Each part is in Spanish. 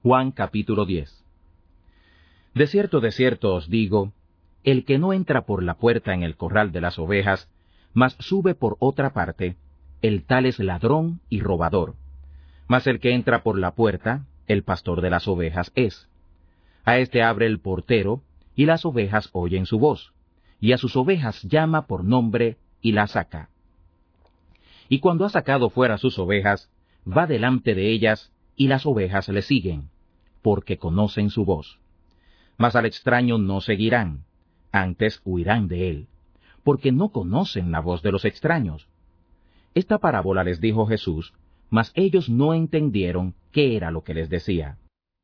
Juan capítulo 10. De cierto os digo, el que no entra por la puerta en el corral de las ovejas, mas sube por otra parte, el tal es ladrón y robador. Mas el que entra por la puerta, el pastor de las ovejas es. A éste abre el portero, y las ovejas oyen su voz, y a sus ovejas llama por nombre y las saca. Y cuando ha sacado fuera sus ovejas, va delante de ellas, y las ovejas le siguen, porque conocen su voz. Mas al extraño no seguirán, antes huirán de él, porque no conocen la voz de los extraños. Esta parábola les dijo Jesús, mas ellos no entendieron qué era lo que les decía.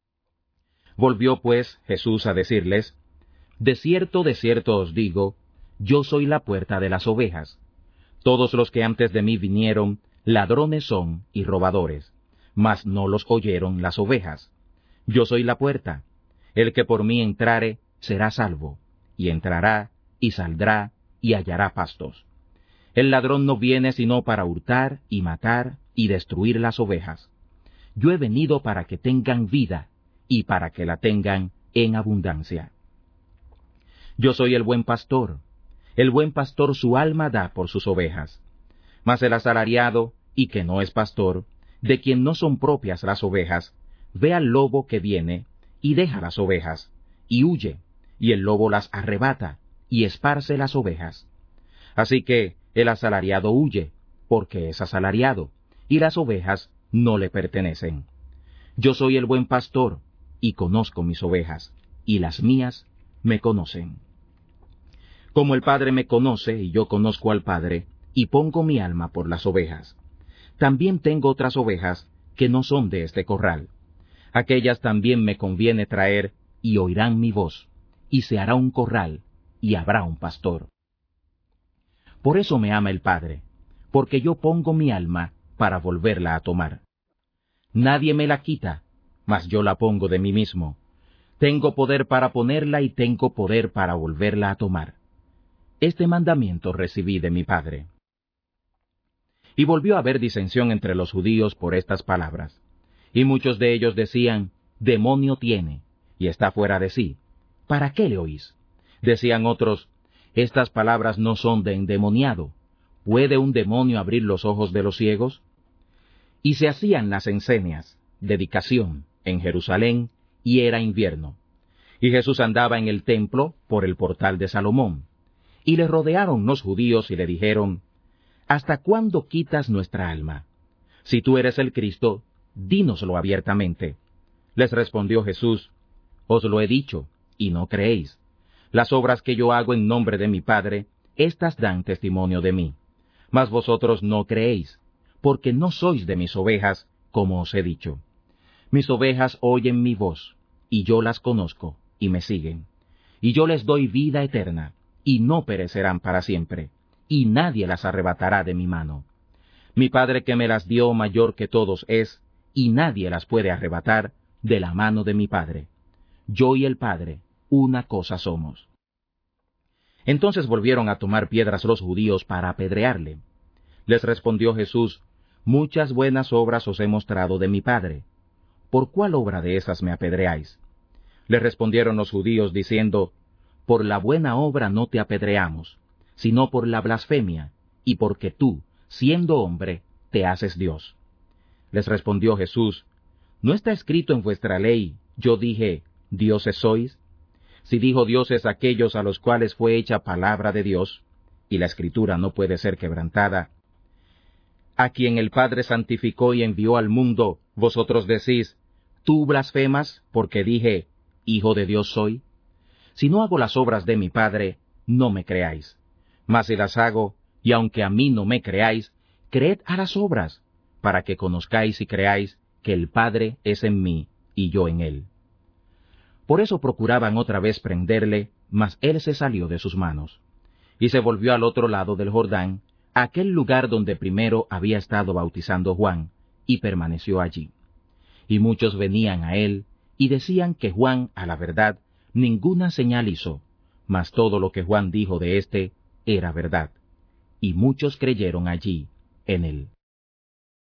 Volvió pues Jesús a decirles, de cierto os digo, yo soy la puerta de las ovejas. Todos los que antes de mí vinieron, ladrones son y robadores, mas no los oyeron las ovejas. Yo soy la puerta. El que por mí entrare, será salvo, y entrará, y saldrá, y hallará pastos. El ladrón no viene sino para hurtar, y matar, y destruir las ovejas. Yo he venido para que tengan vida, y para que la tengan en abundancia. Yo soy el buen pastor. El buen pastor su alma da por sus ovejas. Mas el asalariado, y que no es pastor, de quien no son propias las ovejas, ve al lobo que viene, y deja las ovejas, y huye, y el lobo las arrebata, y esparce las ovejas. Así que el asalariado huye, porque es asalariado, y las ovejas no le pertenecen. Yo soy el buen pastor, y conozco mis ovejas, y las mías me conocen. Como el Padre me conoce, y yo conozco al Padre, y pongo mi alma por las ovejas. También tengo otras ovejas que no son de este corral. Aquellas también me conviene traer, y oirán mi voz, y se hará un corral, y habrá un pastor. Por eso me ama el Padre, porque yo pongo mi alma para volverla a tomar. Nadie me la quita, mas yo la pongo de mí mismo. Tengo poder para ponerla y tengo poder para volverla a tomar. Este mandamiento recibí de mi Padre. Y volvió a haber disensión entre los judíos por estas palabras. Y muchos de ellos decían, demonio tiene, y está fuera de sí. ¿Para qué le oís? Decían otros, estas palabras no son de endemoniado. ¿Puede un demonio abrir los ojos de los ciegos? Y se hacían las ensenias, dedicación, en Jerusalén, y era invierno. Y Jesús andaba en el templo por el portal de Salomón. Y le rodearon los judíos y le dijeron, ¿hasta cuándo quitas nuestra alma? Si tú eres el Cristo, dínoslo abiertamente. Les respondió Jesús, os lo he dicho, y no creéis. Las obras que yo hago en nombre de mi Padre, éstas dan testimonio de mí. Mas vosotros no creéis, porque no sois de mis ovejas, como os he dicho. Mis ovejas oyen mi voz, y yo las conozco, y me siguen. Y yo les doy vida eterna, y no perecerán para siempre, y nadie las arrebatará de mi mano. Mi Padre que me las dio mayor que todos es, y nadie las puede arrebatar de la mano de mi Padre. Yo y el Padre, una cosa somos. Entonces volvieron a tomar piedras los judíos para apedrearle. Les respondió Jesús, muchas buenas obras os he mostrado de mi Padre. ¿Por cuál obra de esas me apedreáis? Le respondieron los judíos diciendo, por la buena obra no te apedreamos, sino por la blasfemia, y porque tú, siendo hombre, te haces Dios. Les respondió Jesús, ¿no está escrito en vuestra ley, yo dije, dioses sois? Si dijo dioses aquellos a los cuales fue hecha palabra de Dios, y la Escritura no puede ser quebrantada, a quien el Padre santificó y envió al mundo, vosotros decís, ¿tú blasfemas porque dije, Hijo de Dios soy? Si no hago las obras de mi Padre, no me creáis. Mas si las hago, y aunque a mí no me creáis, creed a las obras, para que conozcáis y creáis que el Padre es en mí, y yo en él. Por eso procuraban otra vez prenderle, mas él se salió de sus manos. Y se volvió al otro lado del Jordán, a aquel lugar donde primero había estado bautizando Juan, y permaneció allí. Y muchos venían a él, y decían que Juan, a la verdad, ninguna señal hizo, mas todo lo que Juan dijo de éste era verdad. Y muchos creyeron allí en él.